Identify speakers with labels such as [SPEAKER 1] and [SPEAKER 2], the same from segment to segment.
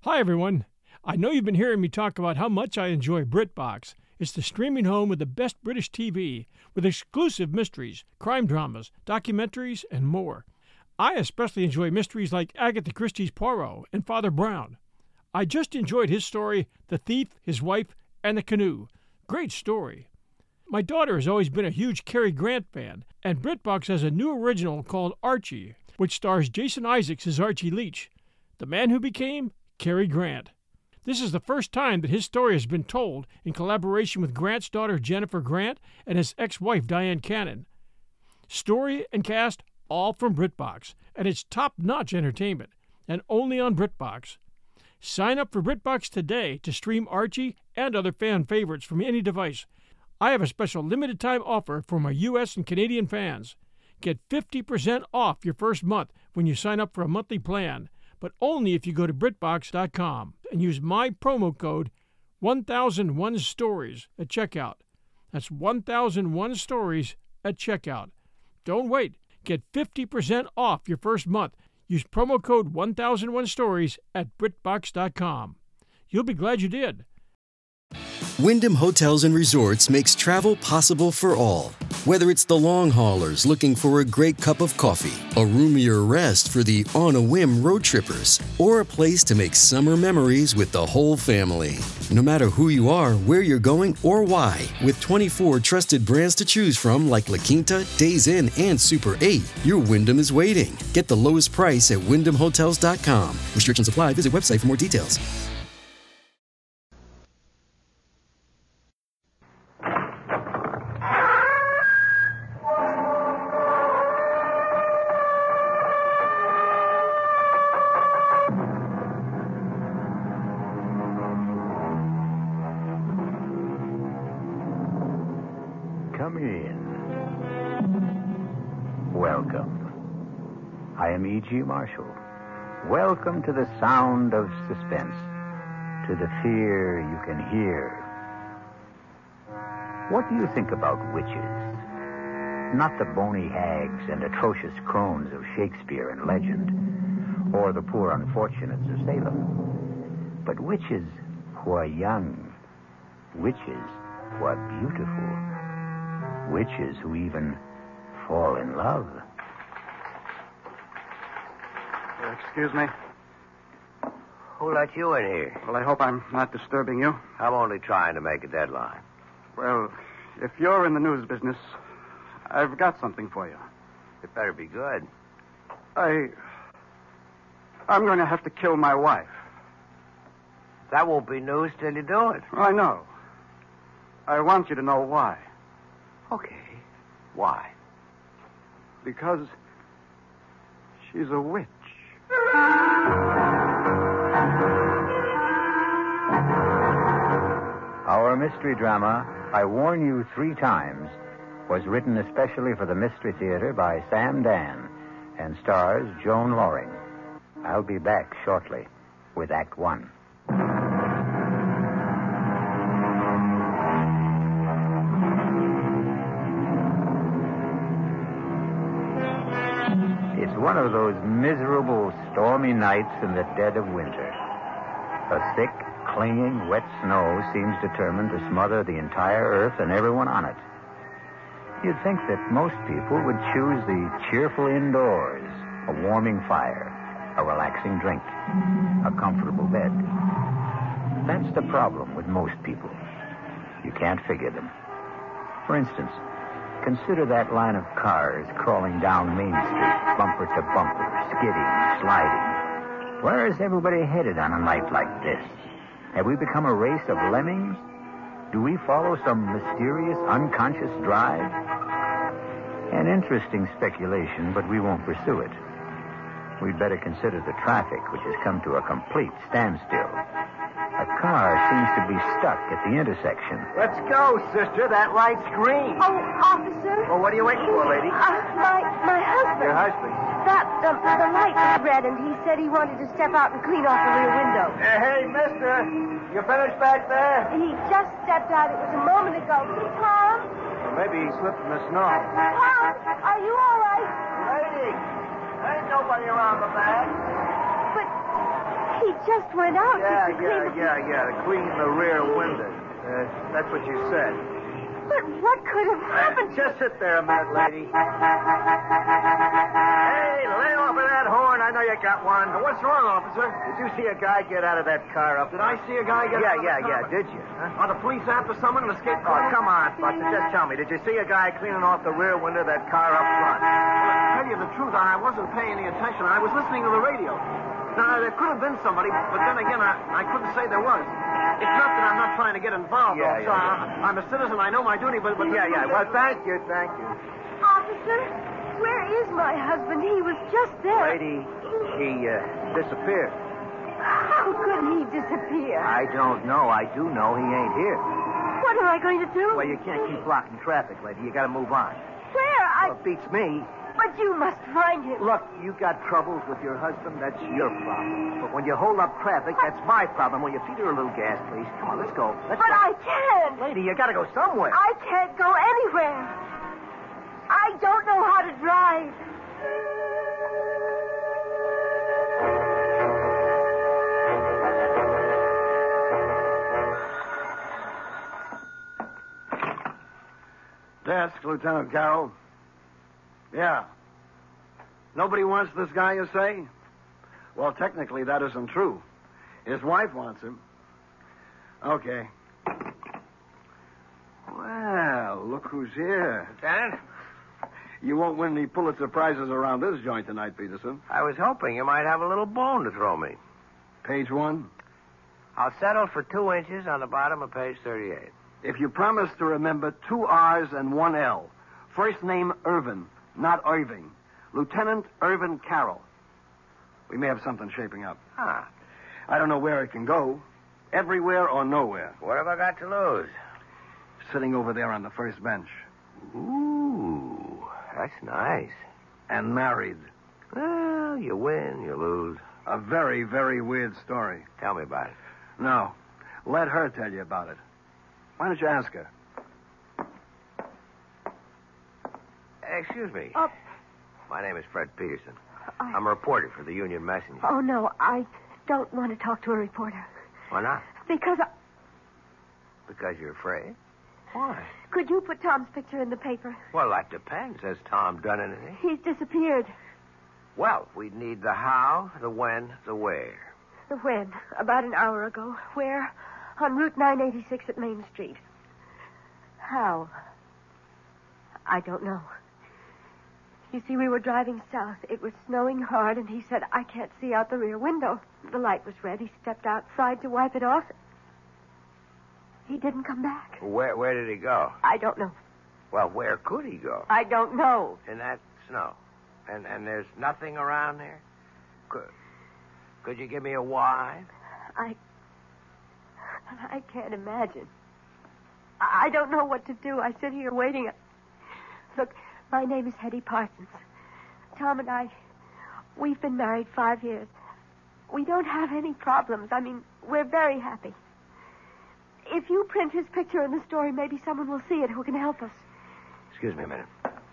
[SPEAKER 1] Hi, everyone. I know you've been hearing me talk about how much I enjoy BritBox. It's the streaming home with the best British TV, with exclusive mysteries, crime dramas, documentaries, and more. I especially enjoy mysteries like Agatha Christie's Poirot and Father Brown. I just enjoyed his story, The Thief, His Wife, and the Canoe. Great story. My daughter has always been a huge Cary Grant fan, and BritBox has a new original called Archie, which stars Jason Isaacs as Archie Leach, the man who became Cary Grant. This is the first time that his story has been told in collaboration with Grant's daughter Jennifer Grant and his ex-wife Diane Cannon. Story and cast all from BritBox, and it's top-notch entertainment, and only on BritBox. Sign up for BritBox today to stream Archie and other fan favorites from any device. I have a special limited-time offer for my U.S. and Canadian fans. Get 50% off your first month when you sign up for a monthly plan, but only if you go to BritBox.com and use my promo code 1001stories at checkout. That's 1001 stories at checkout. Don't wait. Get 50% off your first month. Use promo code 1001 stories at BritBox.com. You'll be glad you did.
[SPEAKER 2] Wyndham Hotels and Resorts makes travel possible for all. Whether it's the long haulers looking for a great cup of coffee, a roomier rest for the on-a-whim road trippers, or a place to make summer memories with the whole family. No matter who you are, where you're going, or why, with 24 trusted brands to choose from like La Quinta, Days Inn, and Super 8, your Wyndham is waiting. Get the lowest price at WyndhamHotels.com. Restrictions apply. Visit website for more details.
[SPEAKER 3] Come in. Welcome. I am E.G. Marshall. Welcome to the sound of suspense, to the fear you can hear. What do you think about witches? Not the bony hags and atrocious crones of Shakespeare and legend, or the poor unfortunates of Salem, but witches who are young, witches who are beautiful, witches who even fall in love.
[SPEAKER 4] Excuse me.
[SPEAKER 5] Who let you in here?
[SPEAKER 4] Well, I hope I'm not disturbing you.
[SPEAKER 5] I'm only trying to make a deadline.
[SPEAKER 4] Well, if you're in the news business, I've got something for you.
[SPEAKER 5] It better be good.
[SPEAKER 4] I'm going to have to kill my wife.
[SPEAKER 5] That won't be news till you do it.
[SPEAKER 4] I know. I want you to know why.
[SPEAKER 5] Okay. Why?
[SPEAKER 4] Because she's a witch.
[SPEAKER 3] Our mystery drama, I Warn You 3 Times, was written especially for the Mystery Theater by Sam Dan and stars Joan Loring. I'll be back shortly with Act 1. It's one of those miserable, stormy nights in the dead of winter. A thick, clinging, wet snow seems determined to smother the entire earth and everyone on it. You'd think that most people would choose the cheerful indoors, a warming fire, a relaxing drink, a comfortable bed. That's the problem with most people. You can't figure them. For instance, consider that line of cars crawling down Main Street, bumper to bumper, skidding, sliding. Where is everybody headed on a night like this? Have we become a race of lemmings? Do we follow some mysterious, unconscious drive? An interesting speculation, but we won't pursue it. We'd better consider the traffic, which has come to a complete standstill. A car seems to be stuck at the intersection.
[SPEAKER 5] Let's go, sister. That light's green.
[SPEAKER 6] Oh, officer.
[SPEAKER 5] Well, what are you waiting for, lady?
[SPEAKER 6] My husband.
[SPEAKER 5] Your husband.
[SPEAKER 6] The light was red, and he said he wanted to step out and clean off the rear window.
[SPEAKER 5] Hey, mister. You finished back there?
[SPEAKER 6] He just stepped out. It was a moment ago. Tom?
[SPEAKER 5] Well, maybe he slipped in the snow.
[SPEAKER 6] Tom, are you all right?
[SPEAKER 5] Lady, ain't nobody around the back.
[SPEAKER 6] But He just went out to clean...
[SPEAKER 5] To clean the rear windows. That's what you said.
[SPEAKER 6] But what could have happened?
[SPEAKER 5] Just sit there a minute, lady. Hey, lay off of that horn. I know you got one.
[SPEAKER 4] What's wrong, officer?
[SPEAKER 5] Did you see a guy get out of that car up?
[SPEAKER 4] Did I see a guy get out of the car?
[SPEAKER 5] Did you? Huh?
[SPEAKER 4] Are the police after someone and escaped?
[SPEAKER 5] Oh, come on, Buster. Just tell me. Did you see a guy cleaning off the rear window of that car up front?
[SPEAKER 4] Well, to tell you the truth, I wasn't paying any attention. I was listening to the radio. Now, there could have been somebody, but then again, I couldn't say there was. It's not that I'm not trying to get involved, officer. I'm a citizen. I know my duty, but...
[SPEAKER 5] Well, thank you.
[SPEAKER 6] Officer, where is my husband? He was just there.
[SPEAKER 5] Lady, he disappeared.
[SPEAKER 6] How could he disappear?
[SPEAKER 5] I don't know. I do know he ain't here.
[SPEAKER 6] What am I going to do?
[SPEAKER 5] Well, you can't keep blocking traffic, lady. You got to move on.
[SPEAKER 6] Where?
[SPEAKER 5] Well, it beats me.
[SPEAKER 6] But you must find him.
[SPEAKER 5] Look, you got troubles with your husband. That's your problem. But when you hold up traffic, that's my problem. Will you feed her a little gas, please? Come on, let's go.
[SPEAKER 6] But I can't.
[SPEAKER 5] Lady, you got to go somewhere.
[SPEAKER 6] I can't go anywhere. I don't know how to drive.
[SPEAKER 4] Desk, Lieutenant Carroll. Yeah. Nobody wants this guy, you say? Well, technically, that isn't true. His wife wants him. Okay. Well, look who's here.
[SPEAKER 5] Lieutenant?
[SPEAKER 4] You won't win any Pulitzer Prizes around this joint tonight, Peterson.
[SPEAKER 5] I was hoping you might have a little bone to throw me.
[SPEAKER 4] Page 1.
[SPEAKER 5] I'll settle for 2 inches on the bottom of page 38.
[SPEAKER 4] If you promise to remember 2 R's and 1 L. First name Irvin, not Irving. Lieutenant Irvin Carroll. We may have something shaping up.
[SPEAKER 5] Huh.
[SPEAKER 4] I don't know where it can go. Everywhere or nowhere.
[SPEAKER 5] What have I got to lose?
[SPEAKER 4] Sitting over there on the first bench.
[SPEAKER 5] Ooh, that's nice.
[SPEAKER 4] And married.
[SPEAKER 5] Well, you win, you lose.
[SPEAKER 4] A very, very weird story.
[SPEAKER 5] Tell me about it.
[SPEAKER 4] No. Let her tell you about it. Why don't you ask her?
[SPEAKER 5] Excuse me.
[SPEAKER 6] Oh.
[SPEAKER 5] My name is Fred Peterson. I'm a reporter for the Union Messenger.
[SPEAKER 6] Oh, no, I don't want to talk to a reporter.
[SPEAKER 5] Why not?
[SPEAKER 6] Because
[SPEAKER 5] Because you're afraid? Why?
[SPEAKER 6] Could you put Tom's picture in the paper?
[SPEAKER 5] Well, that depends. Has Tom done anything?
[SPEAKER 6] He's disappeared.
[SPEAKER 5] Well, we'd need the how, the when, the where.
[SPEAKER 6] The when? About an hour ago. Where? On Route 986 at Main Street. How? I don't know. You see, we were driving south. It was snowing hard, and he said, I can't see out the rear window. The light was red. He stepped outside to wipe it off. He didn't come back.
[SPEAKER 5] Where did he go?
[SPEAKER 6] I don't know.
[SPEAKER 5] Well, where could he go?
[SPEAKER 6] I don't know.
[SPEAKER 5] In that snow. And there's nothing around there? Could you give me a why?
[SPEAKER 6] I can't imagine. I don't know what to do. I sit here waiting. Look, my name is Hetty Parsons. Tom and I, we've been married 5 years. We don't have any problems. I mean, we're very happy. If you print his picture in the story, maybe someone will see it who can help us.
[SPEAKER 5] Excuse me a minute.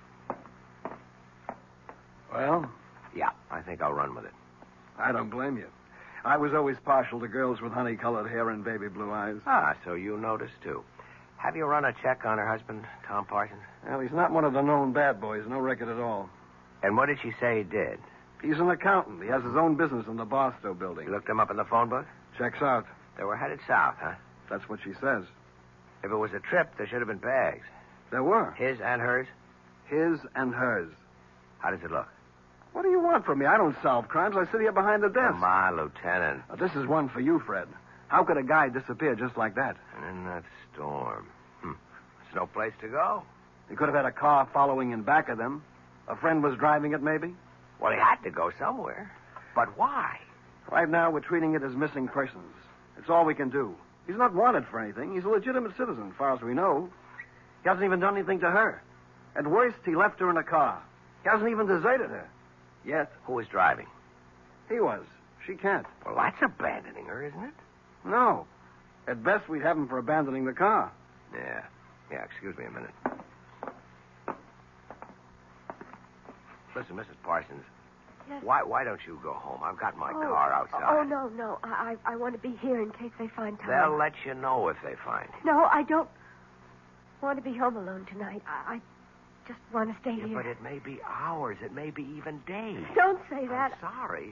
[SPEAKER 4] Well?
[SPEAKER 5] Yeah, I think I'll run with it.
[SPEAKER 4] I don't blame you. I was always partial to girls with honey-colored hair and baby blue eyes.
[SPEAKER 5] Ah, so you noticed, too. Have you run a check on her husband, Tom Parsons?
[SPEAKER 4] Well, he's not one of the known bad boys. No record at all.
[SPEAKER 5] And what did she say he did?
[SPEAKER 4] He's an accountant. He has his own business in the Barstow building.
[SPEAKER 5] You looked him up in the phone book?
[SPEAKER 4] Checks out.
[SPEAKER 5] They were headed south, huh?
[SPEAKER 4] That's what she says.
[SPEAKER 5] If it was a trip, there should have been bags.
[SPEAKER 4] There were.
[SPEAKER 5] His and hers?
[SPEAKER 4] His and hers.
[SPEAKER 5] How does it look?
[SPEAKER 4] What do you want from me? I don't solve crimes. I sit here behind the desk.
[SPEAKER 5] Come on, Lieutenant.
[SPEAKER 4] Now, this is one for you, Fred. How could a guy disappear just like that?
[SPEAKER 5] And in that storm. There's no place to go.
[SPEAKER 4] He could have had a car following in back of them. A friend was driving it, maybe.
[SPEAKER 5] Well, he had to go somewhere. But why?
[SPEAKER 4] Right now, we're treating it as missing persons. It's all we can do. He's not wanted for anything. He's a legitimate citizen, as far as we know. He hasn't even done anything to her. At worst, he left her in a car. He hasn't even deserted her. Yet.
[SPEAKER 5] Who was driving?
[SPEAKER 4] He was. She can't.
[SPEAKER 5] Well, that's abandoning her, isn't it?
[SPEAKER 4] No. At best, we'd have him for abandoning the car.
[SPEAKER 5] Yeah, excuse me a minute. Listen, Mrs. Parsons,
[SPEAKER 6] Yes.
[SPEAKER 7] Why don't you go home? I've got my car outside.
[SPEAKER 6] Oh, no. I want to be here in case they find Tom.
[SPEAKER 7] They'll let you know if they find him.
[SPEAKER 6] No, I don't want to be home alone tonight. I just want to stay here.
[SPEAKER 7] But it may be hours. It may be even days.
[SPEAKER 6] Don't say that.
[SPEAKER 7] I'm sorry.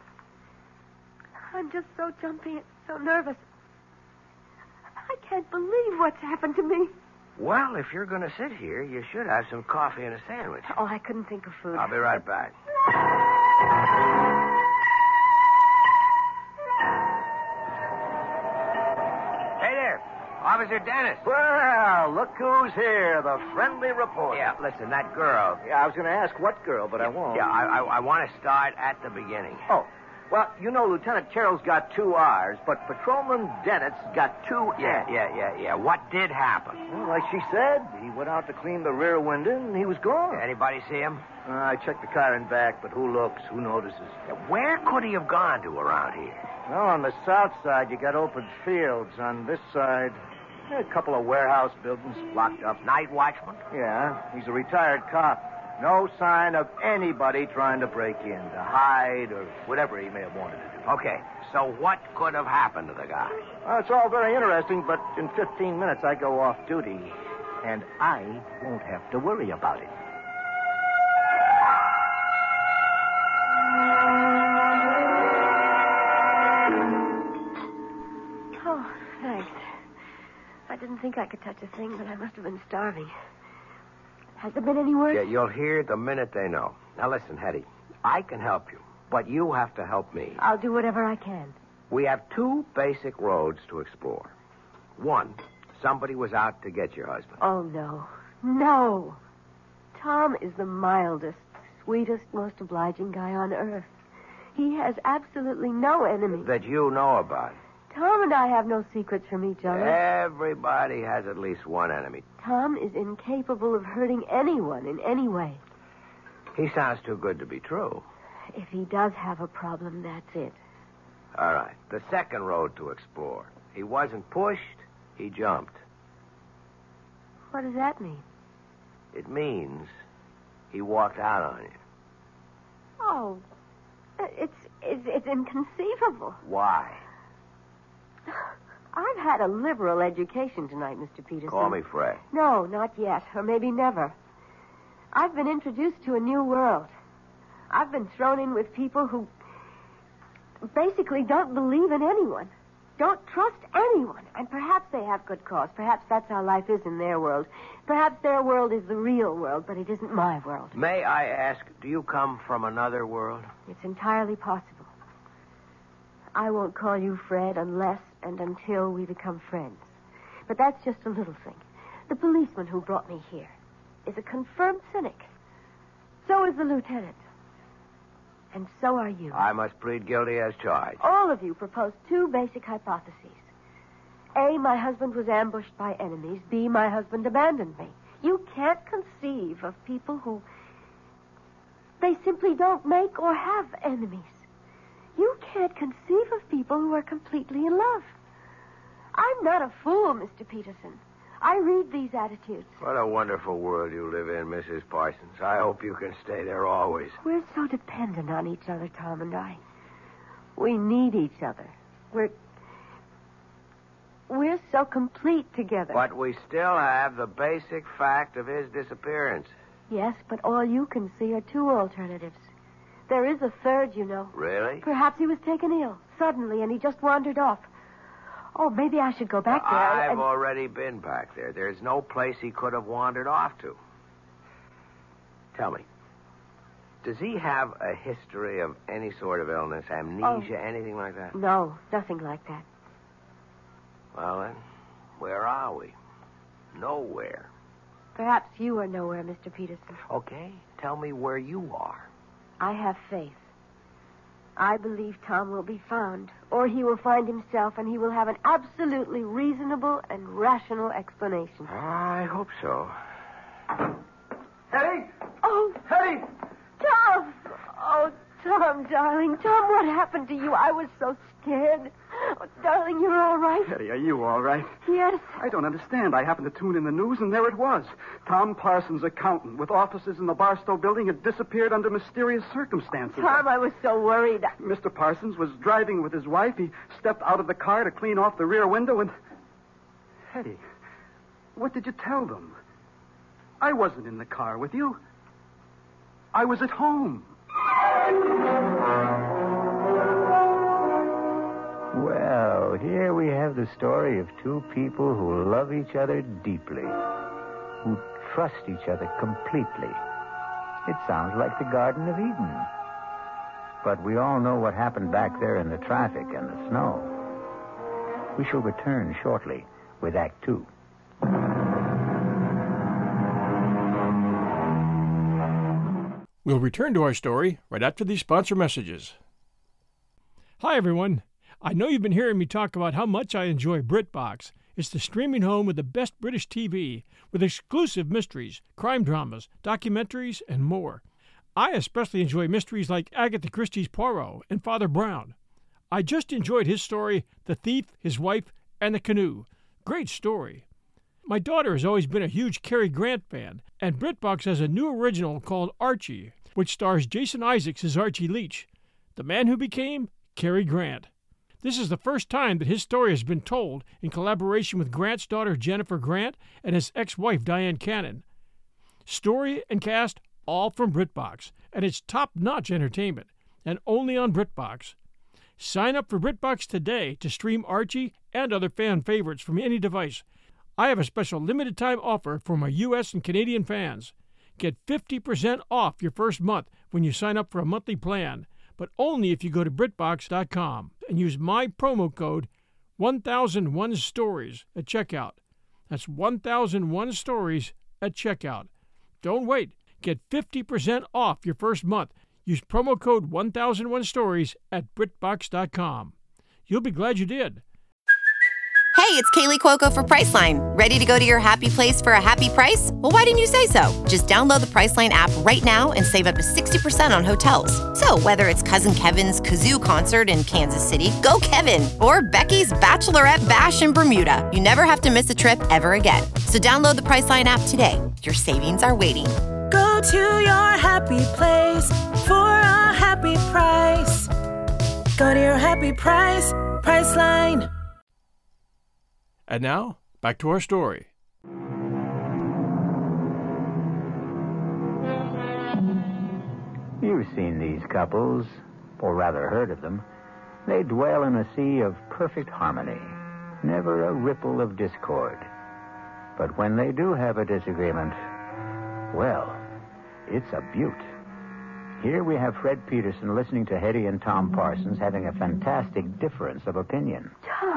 [SPEAKER 6] I'm just so jumpy and so nervous. I can't believe what's happened to me.
[SPEAKER 7] Well, if you're going to sit here, you should have some coffee and a sandwich.
[SPEAKER 6] Oh, I couldn't think of food.
[SPEAKER 7] I'll be right back. Hey there, Officer Dennis.
[SPEAKER 5] Well, look who's here, the friendly reporter.
[SPEAKER 7] Yeah, listen, that girl.
[SPEAKER 5] Yeah, I was going to ask what girl, but I won't.
[SPEAKER 7] Yeah, I want to start at the beginning.
[SPEAKER 5] Oh, well, you know, Lieutenant Carroll's got 2 R's, but Patrolman Dennett's got 2 N's.
[SPEAKER 7] Yeah. What did happen?
[SPEAKER 5] Well, like she said, he went out to clean the rear window, and he was gone.
[SPEAKER 7] Anybody see him?
[SPEAKER 5] I checked the car and back, but who looks, who notices?
[SPEAKER 7] Where could he have gone to around here?
[SPEAKER 5] Well, on the south side, you got open fields. On this side, a couple of warehouse buildings blocked up.
[SPEAKER 7] Night watchman?
[SPEAKER 5] Yeah, he's a retired cop. No sign of anybody trying to break in, to hide, or whatever he may have wanted to do.
[SPEAKER 7] Okay, so what could have happened to the guy?
[SPEAKER 5] Well, it's all very interesting, but in 15 minutes I go off duty, and I won't have to worry about it.
[SPEAKER 6] Oh, thanks. I didn't think I could touch a thing, but I must have been starving. Has there been any word?
[SPEAKER 7] Yeah, you'll hear the minute they know. Now listen, Hetty, I can help you, but you have to help me.
[SPEAKER 6] I'll do whatever I can.
[SPEAKER 7] We have 2 basic roads to explore. 1, somebody was out to get your husband.
[SPEAKER 6] Oh, no. No. Tom is the mildest, sweetest, most obliging guy on earth. He has absolutely no enemies.
[SPEAKER 7] That you know about.
[SPEAKER 6] Tom and I have no secrets from each other.
[SPEAKER 7] Everybody has at least one enemy.
[SPEAKER 6] Tom is incapable of hurting anyone in any way.
[SPEAKER 7] He sounds too good to be true.
[SPEAKER 6] If he does have a problem, that's it.
[SPEAKER 7] All right. The second road to explore. He wasn't pushed, he jumped.
[SPEAKER 6] What does that mean?
[SPEAKER 7] It means he walked out on you.
[SPEAKER 6] Oh, it's inconceivable.
[SPEAKER 7] Why?
[SPEAKER 6] I've had a liberal education tonight, Mr. Peterson.
[SPEAKER 7] Call me Fred.
[SPEAKER 6] No, not yet, or maybe never. I've been introduced to a new world. I've been thrown in with people who basically don't believe in anyone, don't trust anyone, and perhaps they have good cause. Perhaps that's how life is in their world. Perhaps their world is the real world, but it isn't my world.
[SPEAKER 7] May I ask, do you come from another world?
[SPEAKER 6] It's entirely possible. I won't call you Fred unless and until we become friends. But that's just a little thing. The policeman who brought me here is a confirmed cynic. So is the lieutenant. And so are you.
[SPEAKER 7] I must plead guilty as charged.
[SPEAKER 6] All of you proposed 2 basic hypotheses. A, my husband was ambushed by enemies. B, my husband abandoned me. You can't conceive of people who... they simply don't make or have enemies. You can't conceive of people who are completely in love. I'm not a fool, Mr. Peterson. I read these attitudes.
[SPEAKER 7] What a wonderful world you live in, Mrs. Parsons. I hope you can stay there always.
[SPEAKER 6] We're so dependent on each other, Tom and I. We need each other. We're so complete together.
[SPEAKER 7] But we still have the basic fact of his disappearance.
[SPEAKER 6] Yes, but all you can see are 2 alternatives. There is a third, you know.
[SPEAKER 7] Really?
[SPEAKER 6] Perhaps he was taken ill suddenly and he just wandered off. Oh, maybe I should go back there.
[SPEAKER 7] I've already been back there. There's no place he could have wandered off to. Tell me, does he have a history of any sort of illness, amnesia, anything like that?
[SPEAKER 6] No, nothing like that.
[SPEAKER 7] Well, then, where are we? Nowhere.
[SPEAKER 6] Perhaps you are nowhere, Mr. Peterson.
[SPEAKER 7] Okay, tell me where you are.
[SPEAKER 6] I have faith. I believe Tom will be found, or he will find himself, and he will have an absolutely reasonable and rational explanation.
[SPEAKER 7] I hope so.
[SPEAKER 5] Hetty!
[SPEAKER 6] Oh,
[SPEAKER 5] Hetty!
[SPEAKER 6] Tom! Oh, Tom, darling. Tom, what happened to you? I was so scared. Oh, darling, you're all right?
[SPEAKER 4] Hetty, are you all right?
[SPEAKER 6] Yes.
[SPEAKER 4] I don't understand. I happened to tune in the news, and there it was. Tom Parsons, accountant, with offices in the Barstow building, had disappeared under mysterious circumstances.
[SPEAKER 6] Tom, I was so worried.
[SPEAKER 4] Mr. Parsons was driving with his wife. He stepped out of the car to clean off the rear window, and... Hetty, what did you tell them? I wasn't in the car with you. I was at home.
[SPEAKER 3] Well, here we have the story of two people who love each other deeply, who trust each other completely. It sounds like the Garden of Eden. But we all know what happened back there in the traffic and the snow. We shall return shortly with Act Two.
[SPEAKER 1] We'll return to our story right after these sponsor messages. Hi, everyone. I know you've been hearing me talk about how much I enjoy BritBox. It's the streaming home with the best British TV, with exclusive mysteries, crime dramas, documentaries, and more. I especially enjoy mysteries like Agatha Christie's Poirot and Father Brown. I just enjoyed his story, The Thief, His Wife, and the Canoe. Great story. My daughter has always been a huge Cary Grant fan, and BritBox has a new original called Archie, which stars Jason Isaacs as Archie Leach, the man who became Cary Grant. This is the first time that his story has been told in collaboration with Grant's daughter Jennifer Grant and his ex-wife Diane Cannon. Story and cast all from BritBox, and it's top-notch entertainment, and only on BritBox. Sign up for BritBox today to stream Archie and other fan favorites from any device. I have a special limited-time offer for my U.S. and Canadian fans. Get 50% off your first month when you sign up for a monthly plan, but only if you go to BritBox.com and use my promo code 1001stories at checkout. That's 1001stories at checkout. Don't wait. Get 50% off your first month. Use promo code 1001stories at BritBox.com. You'll be glad you did.
[SPEAKER 8] Hey, it's Kaylee Cuoco for Priceline. Ready to go to your happy place for a happy price? Well, why didn't you say so? Just download the Priceline app right now and save up to 60% on hotels. So whether it's Cousin Kevin's Kazoo Concert in Kansas City, go Kevin, or Becky's Bachelorette Bash in Bermuda, you never have to miss a trip ever again. So download the Priceline app today. Your savings are waiting.
[SPEAKER 9] Go to your happy place for a happy price. Go to your happy price, Priceline.
[SPEAKER 1] And now, back to our story.
[SPEAKER 3] You've seen these couples, or rather heard of them. They dwell in a sea of perfect harmony, never a ripple of discord. But when they do have a disagreement, well, it's a beaut. Here we have Fred Peterson listening to Hetty and Tom Parsons having a fantastic difference of opinion.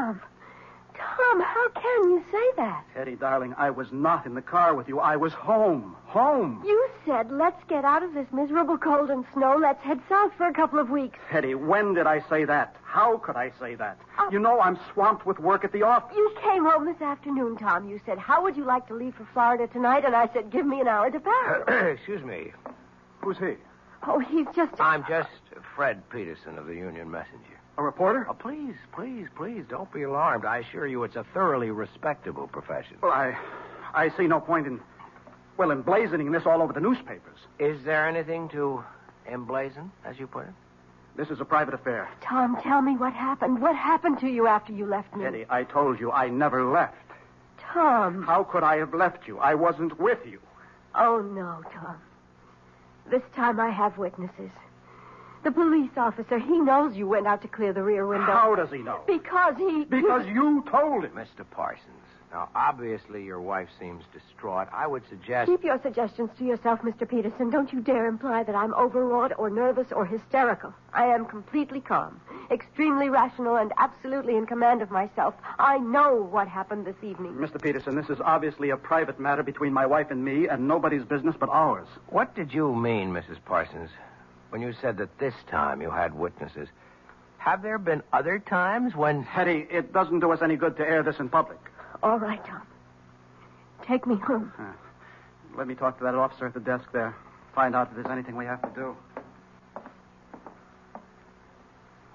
[SPEAKER 6] Tom, how can you say that?
[SPEAKER 4] Hetty, darling, I was not in the car with you. I was home. Home.
[SPEAKER 6] You said, let's get out of this miserable cold and snow. Let's head south for a couple of weeks.
[SPEAKER 4] Hetty, when did I say that? How could I say that? You know I'm swamped with work at the office.
[SPEAKER 6] You came home this afternoon, Tom. You said, how would you like to leave for Florida tonight? And I said, give me an hour to pack.
[SPEAKER 7] Excuse me.
[SPEAKER 4] Who's he?
[SPEAKER 6] Oh, he's just...
[SPEAKER 7] I'm just Fred Peterson of the Union Messenger.
[SPEAKER 4] A reporter?
[SPEAKER 7] Oh, please, don't be alarmed. I assure you it's a thoroughly respectable profession.
[SPEAKER 4] Well, I see no point in emblazoning this all over the newspapers.
[SPEAKER 7] Is there anything to emblazon, as you put it?
[SPEAKER 4] This is a private affair.
[SPEAKER 6] Tom, tell me what happened. What happened to you after you left me?
[SPEAKER 4] Hetty, I told you I never left.
[SPEAKER 6] Tom.
[SPEAKER 4] How could I have left you? I wasn't with you.
[SPEAKER 6] Oh, no, Tom. This time I have witnesses. The police officer, he knows you went out to clear the rear window.
[SPEAKER 4] How does he know?
[SPEAKER 6] Because
[SPEAKER 4] you told him.
[SPEAKER 7] Mr. Parsons, now, obviously your wife seems distraught. I would suggest...
[SPEAKER 6] Keep your suggestions to yourself, Mr. Peterson. Don't you dare imply that I'm overwrought or nervous or hysterical. I am completely calm, extremely rational, and absolutely in command of myself. I know what happened this evening.
[SPEAKER 4] Mr. Peterson, this is obviously a private matter between my wife and me, and nobody's business but ours.
[SPEAKER 7] What did you mean, Mrs. Parsons, when you said that this time you had witnesses? Have there been other times when...
[SPEAKER 4] Hetty, it doesn't do us any good to air this in public.
[SPEAKER 6] All right, Tom. Take me home.
[SPEAKER 4] Let me talk to that officer at the desk there. Find out if there's anything we have to do.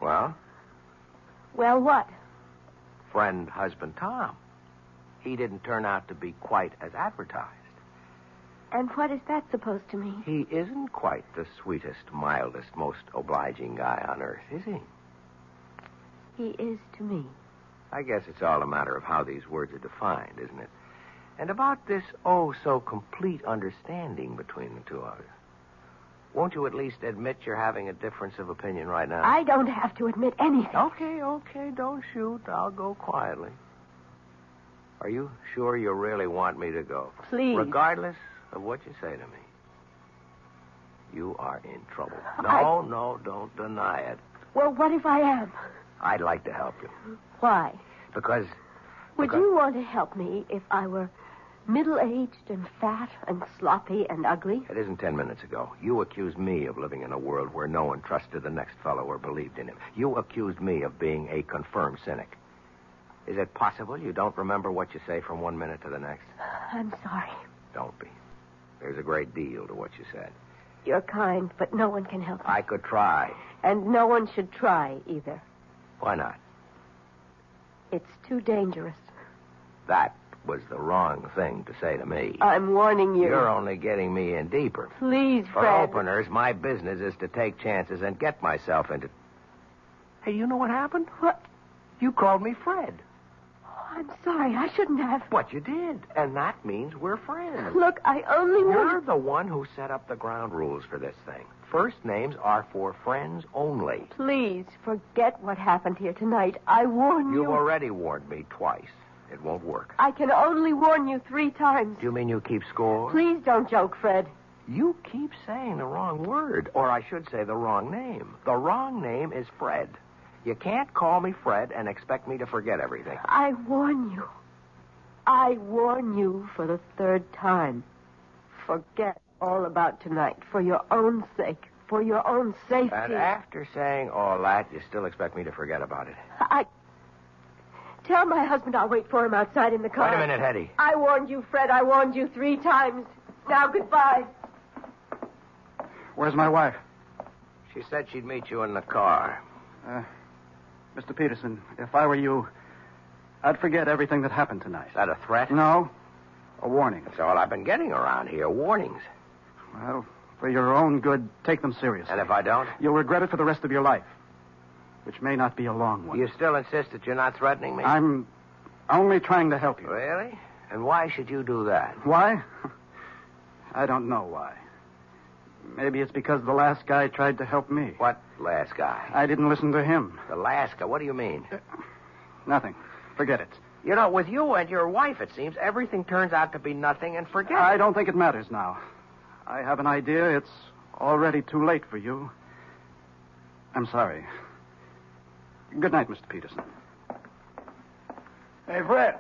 [SPEAKER 7] Well?
[SPEAKER 6] Well, what?
[SPEAKER 7] Friend, husband Tom. He didn't turn out to be quite as advertised.
[SPEAKER 6] And what is that supposed to mean?
[SPEAKER 7] He isn't quite the sweetest, mildest, most obliging guy on earth, is he?
[SPEAKER 6] He is to me.
[SPEAKER 7] I guess it's all a matter of how these words are defined, isn't it? And about this oh-so-complete understanding between the two of you. Won't you at least admit you're having a difference of opinion right now?
[SPEAKER 6] I don't have to admit anything.
[SPEAKER 7] Okay, don't shoot. I'll go quietly. Are you sure you really want me to go?
[SPEAKER 6] Please.
[SPEAKER 7] Regardless of what you say to me. You are in trouble. No, don't deny it.
[SPEAKER 6] Well, what if I am?
[SPEAKER 7] I'd like to help you.
[SPEAKER 6] Why?
[SPEAKER 7] Because...
[SPEAKER 6] Would you want to help me if I were middle-aged and fat and sloppy and ugly?
[SPEAKER 7] It isn't 10 minutes ago. You accused me of living in a world where no one trusted the next fellow or believed in him. You accused me of being a confirmed cynic. Is it possible you don't remember what you say from 1 minute to the next?
[SPEAKER 6] I'm sorry.
[SPEAKER 7] Don't be. There's a great deal to what you said.
[SPEAKER 6] You're kind, but no one can help me.
[SPEAKER 7] I could try.
[SPEAKER 6] And no one should try either.
[SPEAKER 7] Why not?
[SPEAKER 6] It's too dangerous.
[SPEAKER 7] That was the wrong thing to say to me.
[SPEAKER 6] I'm warning you.
[SPEAKER 7] You're only getting me in deeper.
[SPEAKER 6] Please,
[SPEAKER 7] For
[SPEAKER 6] Fred.
[SPEAKER 7] openers, my business is to take chances and get myself into... Hey, you know what happened?
[SPEAKER 6] What?
[SPEAKER 7] You called me Fred.
[SPEAKER 6] Oh, I'm sorry. I shouldn't have.
[SPEAKER 7] But you did. And that means we're friends.
[SPEAKER 6] Look, I only
[SPEAKER 7] You're
[SPEAKER 6] want...
[SPEAKER 7] the one who set up the ground rules for this thing. First names are for friends only.
[SPEAKER 6] Please, forget what happened here tonight. I warn you.
[SPEAKER 7] You've already warned me twice. It won't work.
[SPEAKER 6] I can only warn you 3 times.
[SPEAKER 7] Do you mean you keep score?
[SPEAKER 6] Please don't joke, Fred.
[SPEAKER 7] You keep saying the wrong word, or I should say the wrong name. The wrong name is Fred. You can't call me Fred and expect me to forget everything.
[SPEAKER 6] I warn you. I warn you for the 3rd time. Forget all about tonight for your own sake, for your own safety.
[SPEAKER 7] And after saying all that, you still expect me to forget about it.
[SPEAKER 6] Tell my husband I'll wait for him outside in the car.
[SPEAKER 7] Wait a minute, Hetty.
[SPEAKER 6] I warned you, Fred. I warned you 3 times. Now, goodbye.
[SPEAKER 4] Where's my wife?
[SPEAKER 7] She said she'd meet you in the car.
[SPEAKER 4] Mr. Peterson, if I were you, I'd forget everything that happened tonight.
[SPEAKER 7] Is that a threat?
[SPEAKER 4] No. A warning.
[SPEAKER 7] That's all I've been getting around here, warnings.
[SPEAKER 4] Well, for your own good, take them seriously.
[SPEAKER 7] And if I don't?
[SPEAKER 4] You'll regret it for the rest of your life, which may not be a long one.
[SPEAKER 7] You still insist that you're not threatening me?
[SPEAKER 4] I'm only trying to help you.
[SPEAKER 7] Really? And why should you do that?
[SPEAKER 4] Why? I don't know why. Maybe it's because the last guy tried to help me.
[SPEAKER 7] What last guy?
[SPEAKER 4] I didn't listen to him.
[SPEAKER 7] The last guy? What do you mean?
[SPEAKER 4] Nothing. Forget it.
[SPEAKER 7] You know, with you and your wife, it seems, everything turns out to be nothing and forget
[SPEAKER 4] I
[SPEAKER 7] it.
[SPEAKER 4] don't think it matters now. I have an idea it's already too late for you. I'm sorry. Good night, Mr. Peterson.
[SPEAKER 10] Hey, Fred.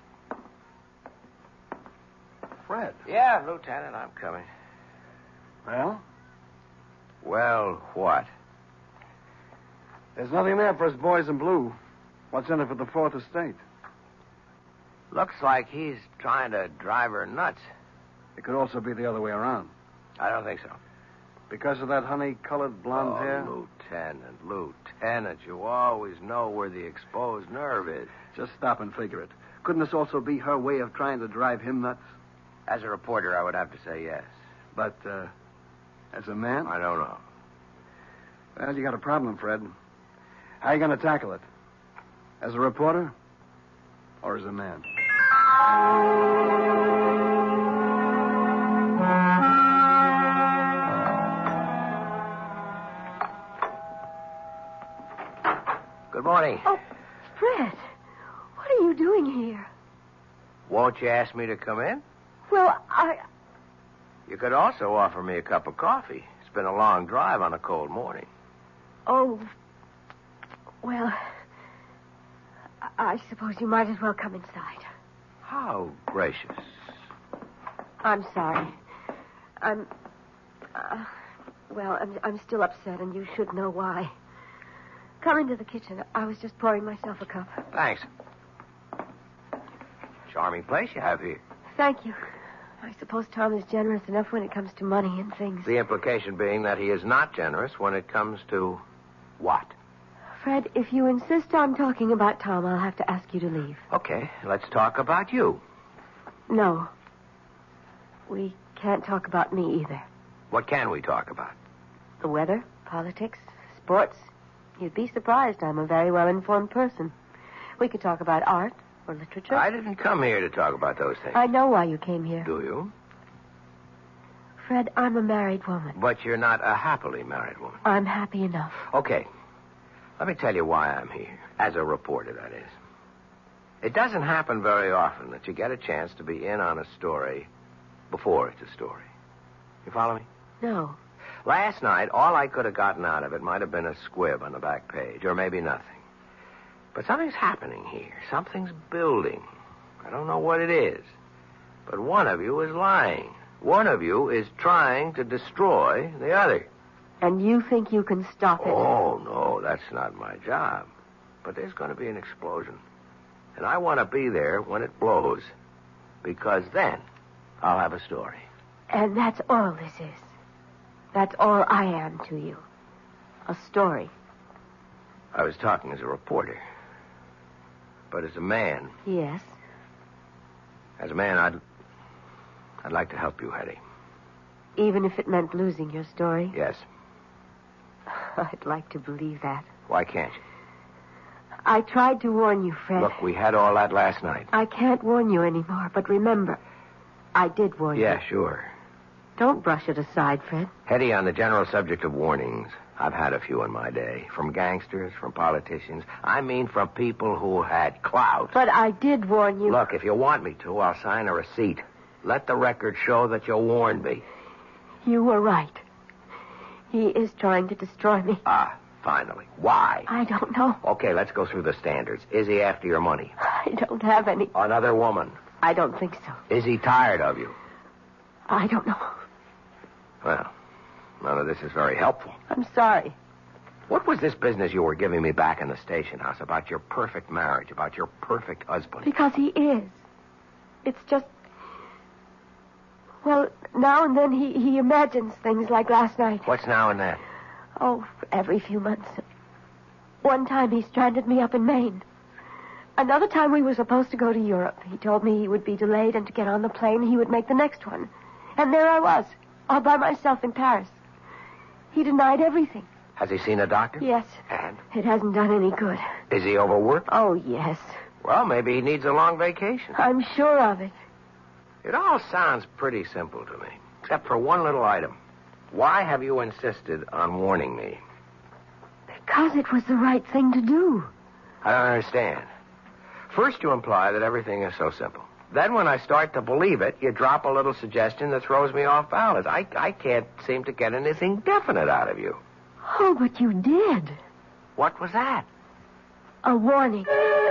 [SPEAKER 4] Fred.
[SPEAKER 7] Yeah, Lieutenant, I'm coming.
[SPEAKER 10] Well?
[SPEAKER 7] Well, what?
[SPEAKER 10] There's nothing there for us boys in blue. What's in it for the Fourth Estate?
[SPEAKER 7] Looks like he's trying to drive her nuts.
[SPEAKER 10] It could also be the other way around.
[SPEAKER 7] I don't think so.
[SPEAKER 10] Because of that honey-colored blonde hair?
[SPEAKER 7] Lieutenant, you always know where the exposed nerve is.
[SPEAKER 10] Just stop and figure it. Couldn't this also be her way of trying to drive him nuts?
[SPEAKER 7] As a reporter, I would have to say yes.
[SPEAKER 10] But, as a man?
[SPEAKER 7] I don't know.
[SPEAKER 10] Well, you got a problem, Fred. How you going to tackle it? As a reporter? Or as a man?
[SPEAKER 7] Good morning.
[SPEAKER 6] Oh, Fred, what are you doing here?
[SPEAKER 7] Won't you ask me to come in?
[SPEAKER 6] Well,
[SPEAKER 7] You could also offer me a cup of coffee. It's been a long drive on a cold morning.
[SPEAKER 6] Oh, well, I suppose you might as well come inside.
[SPEAKER 7] How gracious.
[SPEAKER 6] I'm sorry. I'm still upset, and you should know why. Come into the kitchen. I was just pouring myself a cup.
[SPEAKER 7] Thanks. Charming place you have here.
[SPEAKER 6] Thank you. I suppose Tom is generous enough when it comes to money and things.
[SPEAKER 7] The implication being that he is not generous when it comes to what?
[SPEAKER 6] Fred, if you insist on talking about Tom, I'll have to ask you to leave.
[SPEAKER 7] Okay, let's talk about you.
[SPEAKER 6] No. We can't talk about me either.
[SPEAKER 7] What can we talk about?
[SPEAKER 6] The weather, politics, sports. You'd be surprised. I'm a very well-informed person. We could talk about art or literature.
[SPEAKER 7] I didn't come here to talk about those things.
[SPEAKER 6] I know why you came here.
[SPEAKER 7] Do you?
[SPEAKER 6] Fred, I'm a married woman.
[SPEAKER 7] But you're not a happily married woman.
[SPEAKER 6] I'm happy enough.
[SPEAKER 7] Okay. Let me tell you why I'm here. As a reporter, that is. It doesn't happen very often that you get a chance to be in on a story before it's a story. You follow me?
[SPEAKER 6] No.
[SPEAKER 7] Last night, all I could have gotten out of it might have been a squib on the back page, or maybe nothing. But something's happening here. Something's building. I don't know what it is. But one of you is lying. One of you is trying to destroy the other.
[SPEAKER 6] And you think you can stop it?
[SPEAKER 7] Oh, no, that's not my job. But there's going to be an explosion. And I want to be there when it blows. Because then I'll have a story.
[SPEAKER 6] And that's all this is. That's all I am to you. A story.
[SPEAKER 7] I was talking as a reporter. But as a man...
[SPEAKER 6] Yes?
[SPEAKER 7] As a man, I'd like to help you, Hetty.
[SPEAKER 6] Even if it meant losing your story?
[SPEAKER 7] Yes.
[SPEAKER 6] I'd like to believe that.
[SPEAKER 7] Why can't you?
[SPEAKER 6] I tried to warn you, Fred.
[SPEAKER 7] Look, we had all that last night.
[SPEAKER 6] I can't warn you anymore, but remember, I did warn you.
[SPEAKER 7] Yeah, sure.
[SPEAKER 6] Don't brush it aside, Fred.
[SPEAKER 7] Hetty, on the general subject of warnings, I've had a few in my day. From gangsters, from politicians. I mean from people who had clout.
[SPEAKER 6] But I did warn you.
[SPEAKER 7] Look, if you want me to, I'll sign a receipt. Let the record show that you warned me.
[SPEAKER 6] You were right. He is trying to destroy me.
[SPEAKER 7] Ah, finally. Why?
[SPEAKER 6] I don't know.
[SPEAKER 7] Okay, let's go through the standards. Is he after your money?
[SPEAKER 6] I don't have any.
[SPEAKER 7] Another woman?
[SPEAKER 6] I don't think so.
[SPEAKER 7] Is he tired of you?
[SPEAKER 6] I don't know.
[SPEAKER 7] Well, none of this is very helpful.
[SPEAKER 6] I'm sorry.
[SPEAKER 7] What was this business you were giving me back in the station house about your perfect marriage, about your perfect husband?
[SPEAKER 6] Because he is. It's just... Well, now and then he imagines things like last night.
[SPEAKER 7] What's now and then?
[SPEAKER 6] Oh, every few months. One time he stranded me up in Maine. Another time we were supposed to go to Europe. He told me he would be delayed and to get on the plane he would make the next one. And there I was, all by myself in Paris. He denied everything.
[SPEAKER 7] Has he seen a doctor?
[SPEAKER 6] Yes.
[SPEAKER 7] And?
[SPEAKER 6] It hasn't done any good.
[SPEAKER 7] Is he overworked?
[SPEAKER 6] Oh, yes.
[SPEAKER 7] Well, maybe he needs a long vacation.
[SPEAKER 6] I'm sure of it.
[SPEAKER 7] It all sounds pretty simple to me, except for one little item. Why have you insisted on warning me?
[SPEAKER 6] Because it was the right thing to do.
[SPEAKER 7] I don't understand. First, you imply that everything is so simple. Then, when I start to believe it, you drop a little suggestion that throws me off balance. I can't seem to get anything definite out of you.
[SPEAKER 6] Oh, but you did.
[SPEAKER 7] What was that?
[SPEAKER 6] A warning.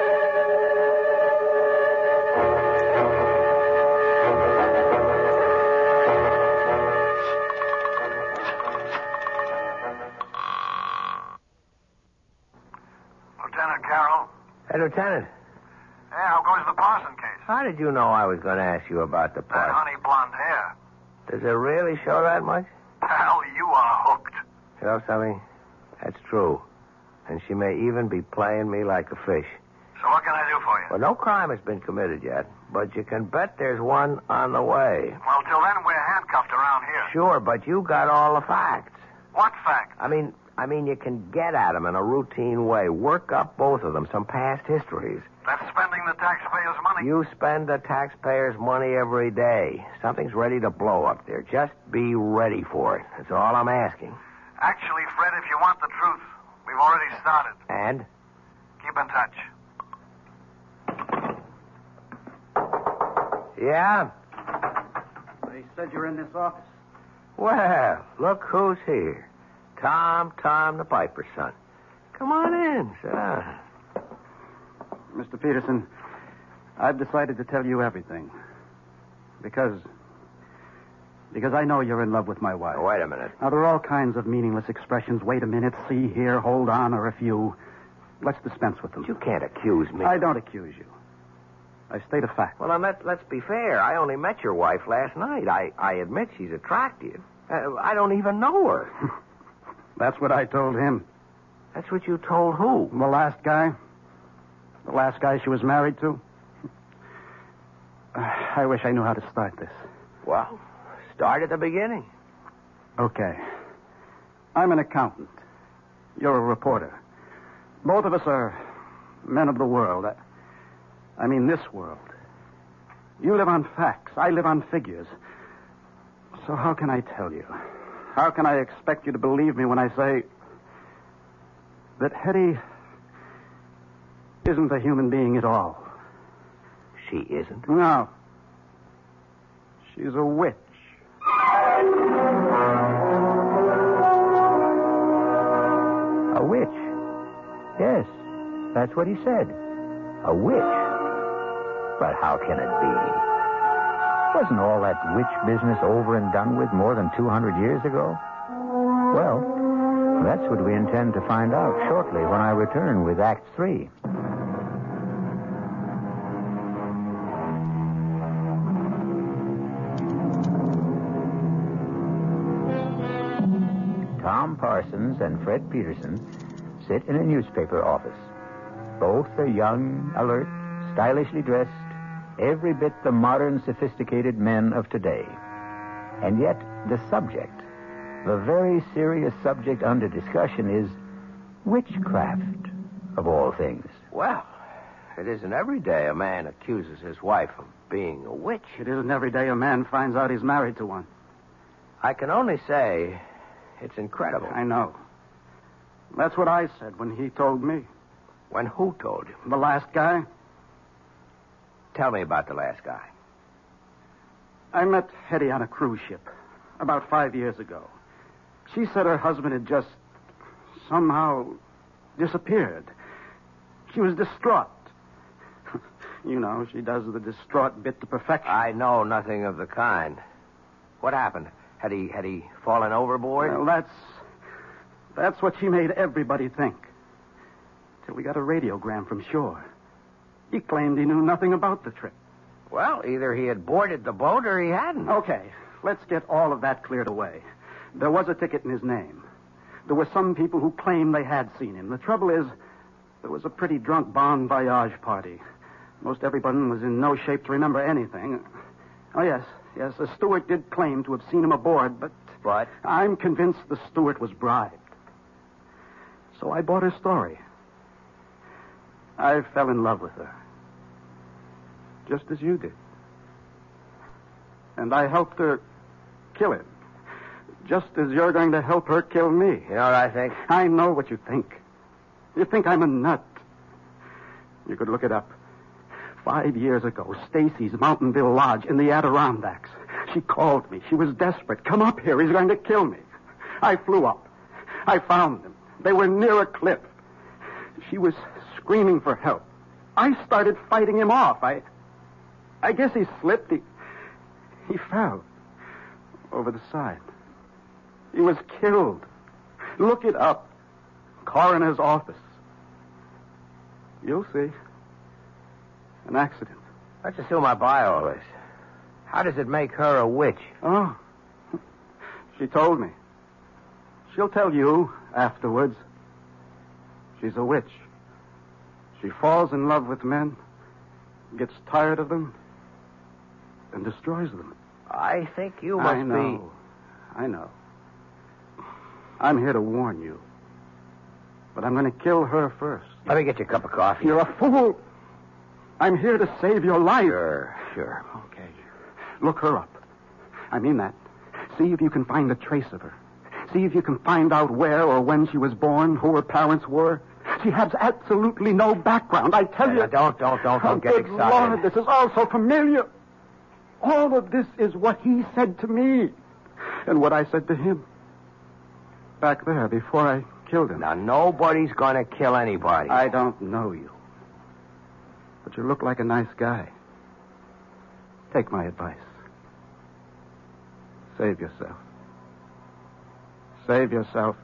[SPEAKER 4] Lieutenant Carroll?
[SPEAKER 7] Hey, Lieutenant.
[SPEAKER 4] Yeah, how goes the Parson case?
[SPEAKER 7] How did you know I was going to ask you about the
[SPEAKER 4] That
[SPEAKER 7] part?
[SPEAKER 4] honey blonde hair.
[SPEAKER 7] Does it really show that much?
[SPEAKER 4] Pal, you are hooked.
[SPEAKER 7] You know something? That's true. And she may even be playing me like a fish.
[SPEAKER 4] So what can I do for you?
[SPEAKER 7] Well, no crime has been committed yet, but you can bet there's one on the way.
[SPEAKER 4] Well, till then, we're handcuffed around here.
[SPEAKER 7] Sure, but you got all the facts.
[SPEAKER 4] What fact?
[SPEAKER 7] I mean, you can get at them in a routine way. Work up both of them, some past histories.
[SPEAKER 4] That's spending the taxpayers' money.
[SPEAKER 7] You spend the taxpayers' money every day. Something's ready to blow up there. Just be ready for it. That's all I'm asking.
[SPEAKER 4] Actually, Fred, if you want the truth, we've already started.
[SPEAKER 7] And?
[SPEAKER 4] Keep in touch.
[SPEAKER 7] Yeah?
[SPEAKER 10] They said you're in this office.
[SPEAKER 7] Well, look who's here. Tom, the piper's son. Come on in, sir.
[SPEAKER 10] Mr. Peterson, I've decided to tell you everything. Because I know you're in love with my wife.
[SPEAKER 7] Oh, wait a minute.
[SPEAKER 10] Now, there are all kinds of meaningless expressions. Wait a minute, see here, hold on, or if you... Let's dispense with them.
[SPEAKER 7] You can't accuse me.
[SPEAKER 10] I don't accuse you. I state a fact.
[SPEAKER 7] Well, then let's be fair. I only met your wife last night. I admit she's attractive. I don't even know her.
[SPEAKER 10] That's what I told him.
[SPEAKER 7] That's what you told who?
[SPEAKER 10] The last guy. The last guy she was married to. I wish I knew how to start this.
[SPEAKER 7] Well, start at the beginning.
[SPEAKER 10] Okay. I'm an accountant. You're a reporter. Both of us are men of the world. I mean this world. You live on facts. I live on figures. So how can I tell you? How can I expect you to believe me when I say that Hetty isn't a human being at all?
[SPEAKER 7] She isn't?
[SPEAKER 10] No. She's a witch.
[SPEAKER 3] A witch? Yes, that's what he said. A witch. But how can it be? Wasn't all that witch business over and done with more than 200 years ago? Well, that's what we intend to find out shortly when I return with Act 3. Tom Parsons and Fred Peterson sit in a newspaper office. Both are young, alert, stylishly dressed, every bit the modern, sophisticated men of today. And yet, the subject, the very serious subject under discussion is witchcraft, of all things.
[SPEAKER 7] Well, it isn't every day a man accuses his wife of being a witch.
[SPEAKER 10] It isn't every day a man finds out he's married to one.
[SPEAKER 7] I can only say it's incredible.
[SPEAKER 10] I know. That's what I said when he told me.
[SPEAKER 7] When who told you?
[SPEAKER 10] The last guy.
[SPEAKER 7] Tell me about the last guy.
[SPEAKER 10] I met Hetty on a cruise ship about 5 years ago. She said her husband had just somehow disappeared. She was distraught. You know, she does the distraught bit to perfection.
[SPEAKER 7] I know nothing of the kind. What happened? Had he fallen overboard?
[SPEAKER 10] Well, that's what she made everybody think. Till we got a radiogram from shore. He claimed he knew nothing about the trip.
[SPEAKER 7] Well, either he had boarded the boat or he hadn't.
[SPEAKER 10] Okay, let's get all of that cleared away. There was a ticket in his name. There were some people who claimed they had seen him. The trouble is, there was a pretty drunk bon voyage party. Most everyone was in no shape to remember anything. Oh, yes, the steward did claim to have seen him aboard, but...
[SPEAKER 7] But?
[SPEAKER 10] I'm convinced the steward was bribed. So I bought her story. I fell in love with her. Just as you did. And I helped her kill him. Just as you're going to help her kill me.
[SPEAKER 7] You know what I think?
[SPEAKER 10] I know what you think. You think I'm a nut. You could look it up. 5 years ago, Stacy's Mountainville Lodge in the Adirondacks. She called me. She was desperate. Come up here. He's going to kill me. I flew up. I found them. They were near a cliff. She was screaming for help. I started fighting him off. I guess he slipped. He fell over the side. He was killed. Look it up. Coroner's office. You'll see. An accident.
[SPEAKER 7] Let's assume I buy all this. How does it make her a witch?
[SPEAKER 10] Oh. She told me. She'll tell you afterwards. She's a witch. She falls in love with men, gets tired of them, and destroys them.
[SPEAKER 7] I think you must be...
[SPEAKER 10] I know. I'm here to warn you. But I'm going to kill her first.
[SPEAKER 7] Let me get you a cup of coffee.
[SPEAKER 10] You're a fool. I'm here to save your life.
[SPEAKER 7] Sure.
[SPEAKER 10] Okay. Look her up. I mean that. See if you can find a trace of her. See if you can find out where or when she was born, who her parents were. She has absolutely no background. I tell you...
[SPEAKER 7] Don't get excited.
[SPEAKER 10] Lord, this is all so familiar. All of this is what he said to me. And what I said to him. Back there, before I killed him.
[SPEAKER 7] Now, nobody's going to kill anybody.
[SPEAKER 10] I don't know you. But you look like a nice guy. Take my advice. Save yourself. Save yourself.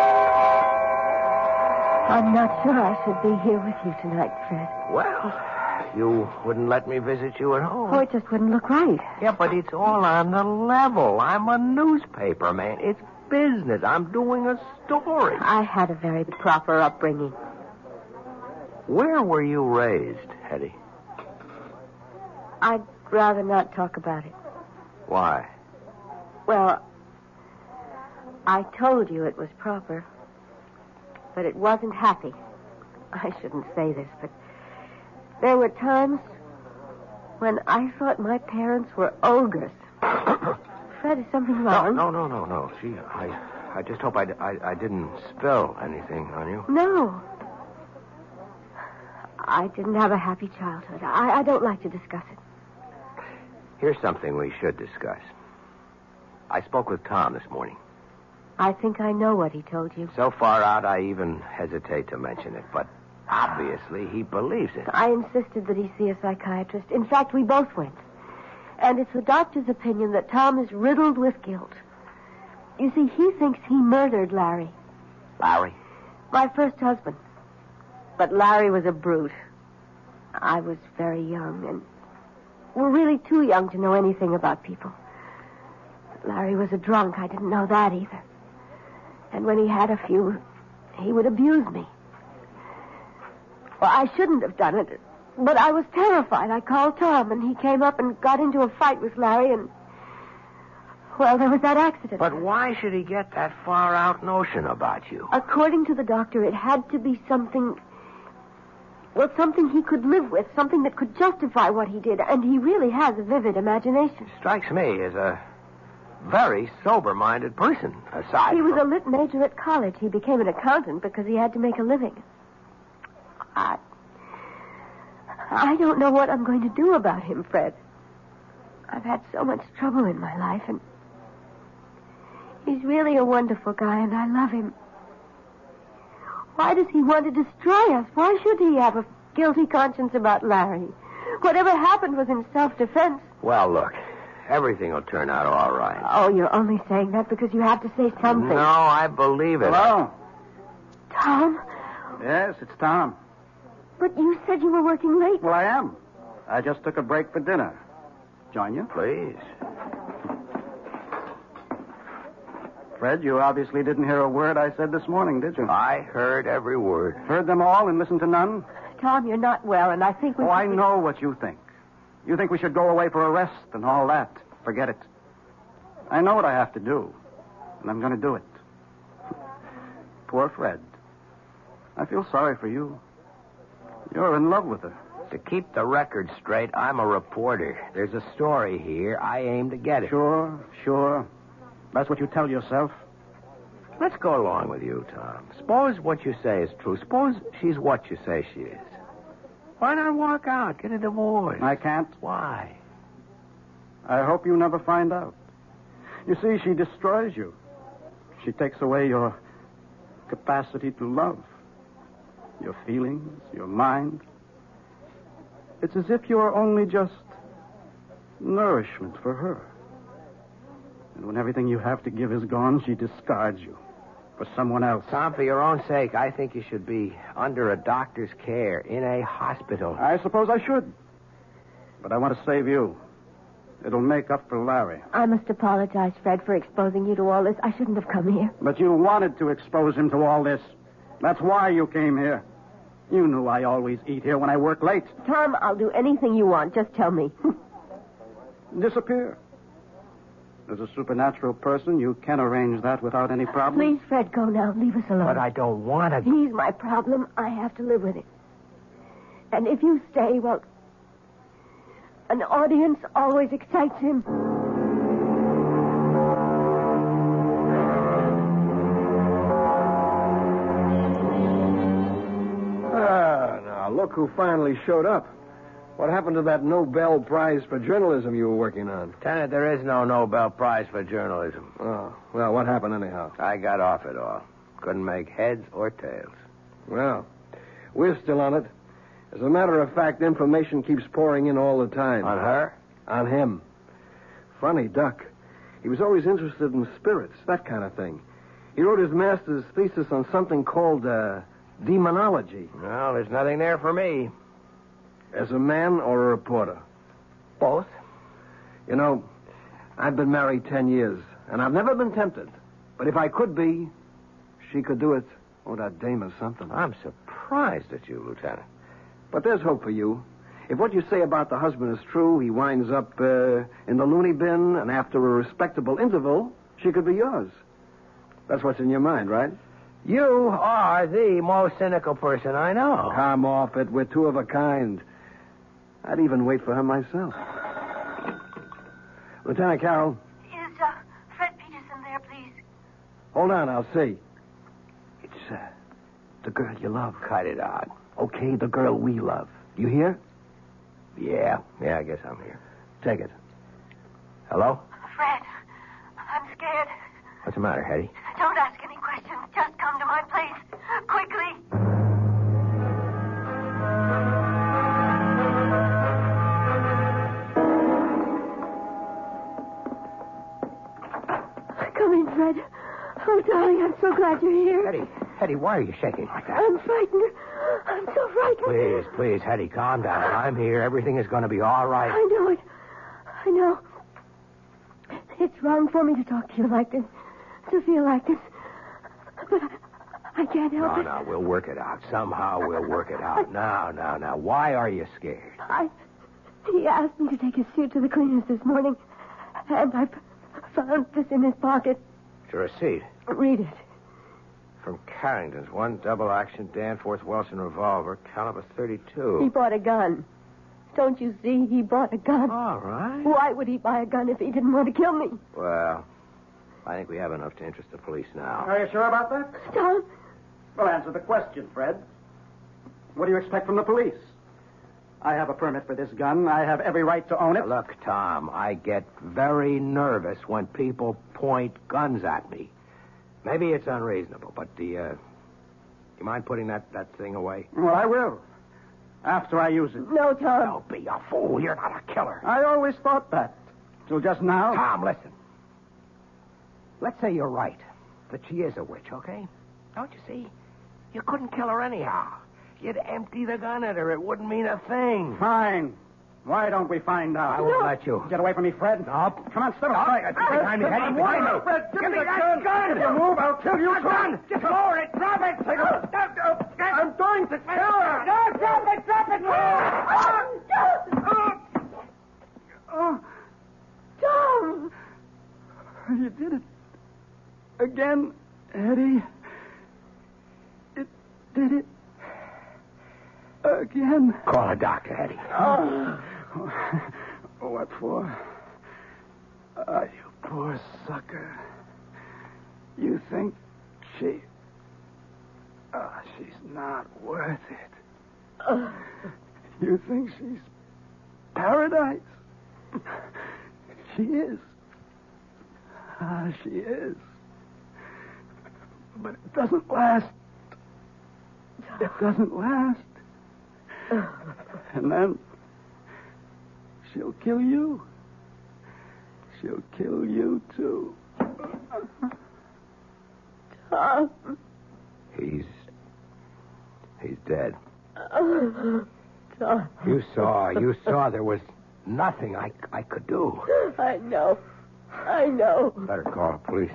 [SPEAKER 6] I'm not sure I should be here with you tonight, Fred.
[SPEAKER 7] Well, You wouldn't let me visit you at home.
[SPEAKER 6] Oh, it just wouldn't look right.
[SPEAKER 7] Yeah, but it's all on the level. I'm a newspaper man. It's business. I'm doing a story.
[SPEAKER 6] I had a very proper upbringing.
[SPEAKER 7] Where were you raised, Hetty?
[SPEAKER 6] I'd rather not talk about it.
[SPEAKER 7] Why?
[SPEAKER 6] Well, I told you it was proper, but it wasn't happy. I shouldn't say this, but there were times when I thought my parents were ogres. Fred, is something wrong?
[SPEAKER 7] No. Gee, I just hope I didn't spill anything on you.
[SPEAKER 6] No. I didn't have a happy childhood. I don't like to discuss it.
[SPEAKER 7] Here's something we should discuss. I spoke with Tom this morning.
[SPEAKER 6] I think I know what he told you.
[SPEAKER 7] So far out, I even hesitate to mention it, but obviously he believes it.
[SPEAKER 6] I insisted that he see a psychiatrist. In fact, we both went. And it's the doctor's opinion that Tom is riddled with guilt. You see, he thinks he murdered Larry.
[SPEAKER 7] Larry?
[SPEAKER 6] My first husband. But Larry was a brute. I was very young, and we're really too young to know anything about people. Larry was a drunk. I didn't know that either. And when he had a few, he would abuse me. Well, I shouldn't have done it, but I was terrified. I called Tom, and he came up and got into a fight with Larry, and, well, there was that accident.
[SPEAKER 7] But why should he get that far-out notion about you?
[SPEAKER 6] According to the doctor, it had to be something... Well, something he could live with, something that could justify what he did, and he really has a vivid imagination.
[SPEAKER 7] Strikes me as a very sober-minded person, aside
[SPEAKER 6] He was a lit major at college. He became an accountant because he had to make a living. I don't know what I'm going to do about him, Fred. I've had so much trouble in my life, and he's really a wonderful guy, and I love him. Why does he want to destroy us? Why should he have a guilty conscience about Larry? Whatever happened was in self-defense.
[SPEAKER 7] Well, look, everything will turn out all right.
[SPEAKER 6] Oh, you're only saying that because you have to say something.
[SPEAKER 7] No, I believe it.
[SPEAKER 10] Hello?
[SPEAKER 6] Tom?
[SPEAKER 10] Yes, it's Tom.
[SPEAKER 6] But you said you were working late.
[SPEAKER 10] Well, I am. I just took a break for dinner. Join you?
[SPEAKER 7] Please.
[SPEAKER 10] Fred, you obviously didn't hear a word I said this morning, did you?
[SPEAKER 7] I heard every word.
[SPEAKER 10] Heard them all and listened to none?
[SPEAKER 6] Tom, you're not well, and I think we...
[SPEAKER 10] Oh, I know what you think. You think we should go away for a rest and all that. Forget it. I know what I have to do, and I'm going to do it. Poor Fred. I feel sorry for you. You're in love with her.
[SPEAKER 7] To keep the record straight, I'm a reporter. There's a story here. I aim to get it.
[SPEAKER 10] Sure. That's what you tell yourself.
[SPEAKER 7] Let's go along with you, Tom. Suppose what you say is true. Suppose she's what you say she is. Why not walk out, get a divorce?
[SPEAKER 10] I can't.
[SPEAKER 7] Why?
[SPEAKER 10] I hope you never find out. You see, she destroys you. She takes away your capacity to love, your feelings, your mind. It's as if you're only just nourishment for her. And when everything you have to give is gone, she discards you for someone else.
[SPEAKER 7] Tom, for your own sake, I think you should be under a doctor's care in a hospital.
[SPEAKER 10] I suppose I should. But I want to save you. It'll make up for Larry.
[SPEAKER 6] I must apologize, Fred, for exposing you to all this. I shouldn't have come here.
[SPEAKER 10] But you wanted to expose him to all this. That's why you came here. You knew I always eat here when I work late.
[SPEAKER 6] Tom, I'll do anything you want. Just tell me.
[SPEAKER 10] Disappear. As a supernatural person, you can arrange that without any problem.
[SPEAKER 6] Please, Fred, go now. Leave us alone.
[SPEAKER 7] But I don't want to...
[SPEAKER 6] He's my problem. I have to live with it. And if you stay, well, an audience always excites him.
[SPEAKER 11] Now, look who finally showed up. What happened to that Nobel Prize for journalism you were working on?
[SPEAKER 7] Lieutenant, there is no Nobel Prize for journalism.
[SPEAKER 11] Oh, well, what happened anyhow?
[SPEAKER 7] I got off it all. Couldn't make heads or tails.
[SPEAKER 11] Well, we're still on it. As a matter of fact, information keeps pouring in all the time.
[SPEAKER 7] On her?
[SPEAKER 11] On him. Funny duck. He was always interested in spirits, that kind of thing. He wrote his master's thesis on something called demonology.
[SPEAKER 7] Well, there's nothing there for me.
[SPEAKER 11] As a man or a reporter?
[SPEAKER 7] Both.
[SPEAKER 11] You know, I've been married 10 years, and I've never been tempted. But if I could be, she could do it. Oh, that dame is something.
[SPEAKER 7] I'm surprised at you, Lieutenant.
[SPEAKER 11] But there's hope for you. If what you say about the husband is true, he winds up in the loony bin, and after a respectable interval, she could be yours. That's what's in your mind, right?
[SPEAKER 7] You are the most cynical person I know.
[SPEAKER 11] Come off it. We're two of a kind. I'd even wait for her myself. Lieutenant Carroll.
[SPEAKER 6] Is Fred Peterson there, please?
[SPEAKER 11] Hold on, I'll see. It's the girl you love.
[SPEAKER 7] Cut it out.
[SPEAKER 11] Okay, the girl we love. You hear?
[SPEAKER 7] Yeah, I guess I'm here.
[SPEAKER 11] Take it.
[SPEAKER 7] Hello?
[SPEAKER 6] Fred, I'm scared.
[SPEAKER 7] What's the matter, Hetty?
[SPEAKER 6] Don't ask any questions. Just come to my place. Quickly. Come in, Fred. Oh, darling, I'm so glad you're here.
[SPEAKER 7] Hetty, why are you shaking like that?
[SPEAKER 6] I'm frightened. I'm so frightened.
[SPEAKER 7] Please, Hetty, calm down. I'm here. Everything is going to be all right.
[SPEAKER 6] I know it. I know. It's wrong for me to talk to you like this, to feel like this. But I can't help it.
[SPEAKER 7] No, we'll work it out. Somehow we'll work it out. Now. Why are you scared?
[SPEAKER 6] He asked me to take his suit to the cleaners this morning, and I found this in his pocket.
[SPEAKER 7] It's a receipt.
[SPEAKER 6] Read it.
[SPEAKER 7] From Carrington's, 1 double-action Danforth Wilson revolver, caliber .32.
[SPEAKER 6] He bought a gun. Don't you see? He bought a gun.
[SPEAKER 7] All right.
[SPEAKER 6] Why would he buy a gun if he didn't want to kill me?
[SPEAKER 7] Well, I think we have enough to interest the police now.
[SPEAKER 10] Are you sure about that?
[SPEAKER 6] Tom?
[SPEAKER 10] Well, answer the question, Fred. What do you expect from the police? I have a permit for this gun. I have every right to own it.
[SPEAKER 7] Look, Tom, I get very nervous when people point guns at me. Maybe it's unreasonable, but you mind putting that thing away?
[SPEAKER 10] Well, I will. After I use it.
[SPEAKER 6] No, Tom.
[SPEAKER 7] Don't be a fool. You're not a killer.
[SPEAKER 10] I always thought that. Till just now.
[SPEAKER 7] Tom, listen. Let's say you're right, that she is a witch, okay? Don't you see? You couldn't kill her anyhow. You'd empty the gun at her. It wouldn't mean a thing.
[SPEAKER 10] Fine. Why don't we find out?
[SPEAKER 7] I won't let you.
[SPEAKER 10] Get away from me, Fred.
[SPEAKER 7] No.
[SPEAKER 10] Come on, step aside.
[SPEAKER 7] Behind me, Hetty. Behind me.
[SPEAKER 10] Fred, give me that gun. If you move, I'll kill you, too.
[SPEAKER 7] Just lower it. Drop it.
[SPEAKER 10] I'm going to kill her.
[SPEAKER 7] No, drop it.
[SPEAKER 6] Tom!
[SPEAKER 10] You did it. Again, Eddie. It did it. Again.
[SPEAKER 7] Call a doctor, Hetty.
[SPEAKER 10] What for? You poor sucker. You think she's not worth it. You think she's paradise? She is. She is. But it doesn't last. It doesn't last. And then she'll kill you. She'll kill you, too.
[SPEAKER 6] Tom.
[SPEAKER 7] He's dead.
[SPEAKER 6] Tom.
[SPEAKER 7] You saw there was nothing I could do.
[SPEAKER 6] I know.
[SPEAKER 7] Better call the police.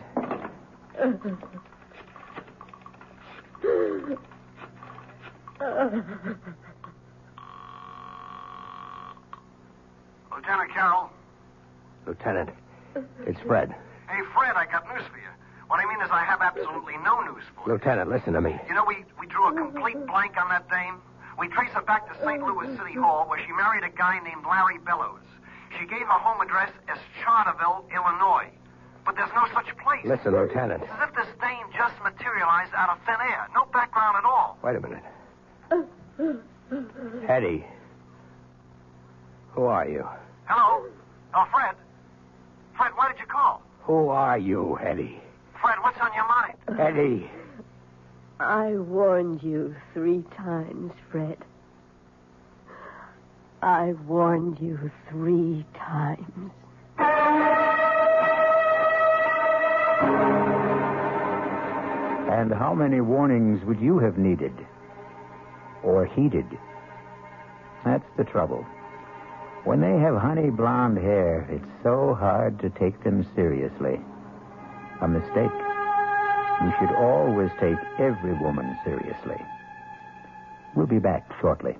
[SPEAKER 4] Lieutenant Carroll.
[SPEAKER 7] Lieutenant, it's Fred.
[SPEAKER 4] Hey, Fred, I got news for you. What I mean is I have absolutely no news for you.
[SPEAKER 7] Lieutenant, listen to me.
[SPEAKER 4] You know, we drew a complete blank on that dame. We traced her back to St. Louis City Hall, where she married a guy named Larry Bellows. She gave her home address as Charterville, Illinois. But there's no such place.
[SPEAKER 7] Listen, Lieutenant.
[SPEAKER 4] It's as if this dame just materialized out of thin air. No background at all.
[SPEAKER 7] Wait a minute. Hetty. Who are you?
[SPEAKER 4] Hello? Oh, Fred. Fred, why did you call?
[SPEAKER 7] Who are you, Hetty?
[SPEAKER 4] Fred, what's on your mind?
[SPEAKER 7] Hetty.
[SPEAKER 6] I warned you 3 times, Fred. I warned you 3 times.
[SPEAKER 3] And how many warnings would you have needed? Or heeded? That's the trouble. When they have honey blonde hair, it's so hard to take them seriously. A mistake. You should always take every woman seriously. We'll be back shortly.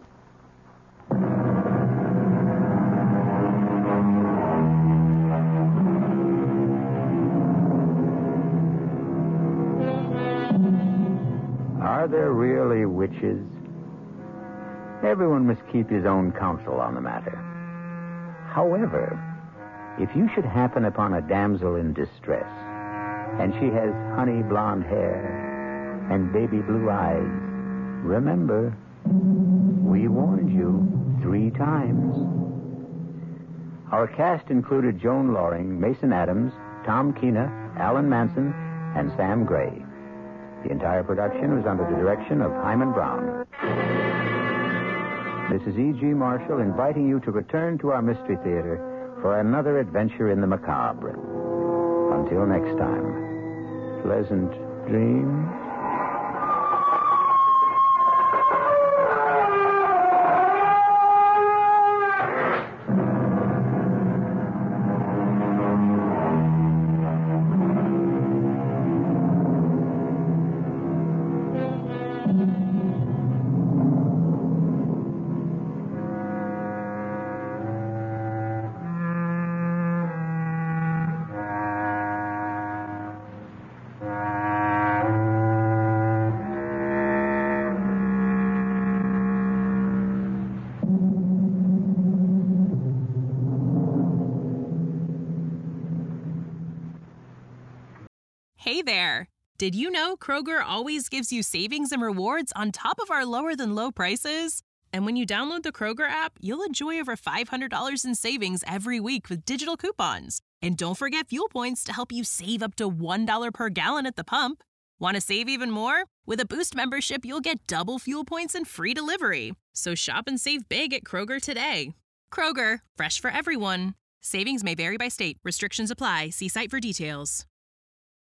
[SPEAKER 3] Are there really witches? Everyone must keep his own counsel on the matter. However, if you should happen upon a damsel in distress, and she has honey blonde hair and baby blue eyes, remember, we warned you 3 times. Our cast included Joan Loring, Mason Adams, Tom Keena, Alan Manson, and Sam Gray. The entire production was under the direction of Hyman Brown. This is E.G. Marshall inviting you to return to our Mystery Theater for another adventure in the macabre. Until next time, pleasant dreams.
[SPEAKER 12] Hey there! Did you know Kroger always gives you savings and rewards on top of our lower-than-low prices? And when you download the Kroger app, you'll enjoy over $500 in savings every week with digital coupons. And don't forget fuel points to help you save up to $1 per gallon at the pump. Want to save even more? With a Boost membership, you'll get double fuel points and free delivery. So shop and save big at Kroger today. Kroger, fresh for everyone. Savings may vary by state. Restrictions apply. See site for details.